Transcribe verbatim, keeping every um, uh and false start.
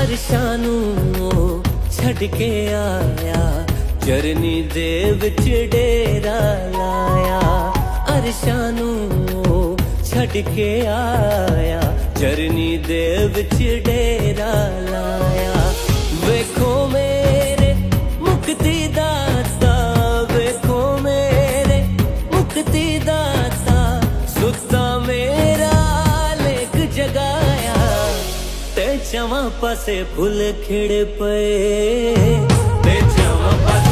ਅਰਸ਼ਾਂ ਨੂੰ ਛੱਡ ਕੇ ਆਇਆ, ਚਰਨੀ ਦੇ ਵਿੱਚ ਡੇਰਾ ਲਾਇਆ। ਅਰਸ਼ਾਂ ਨੂੰ ਛੱਡ ਕੇ ਆਇਆ, ਚਰਨੀ ਦੇ ਵਿੱਚ ਡੇਰਾ ਲਾਇਆ। ਵੇਖੋ ਮੇਰੇ ਮੁਕਤੀ ਦਾਤਾ, ਵੇਖੋ ਮੇਰੇ ਮੁਕਤੀ ਦਾਤਾ, ਸੁੱਤਾ ਮੇਰਾ ਲੇਖ ਜਗਾਇਆ। ਤੇ ਚਵਾਂ ਪਾਸੇ ਫੁੱਲ ਖਿੜ ਪਏ, ਤੇ ਚਵਾਂ ਪਾਸੇ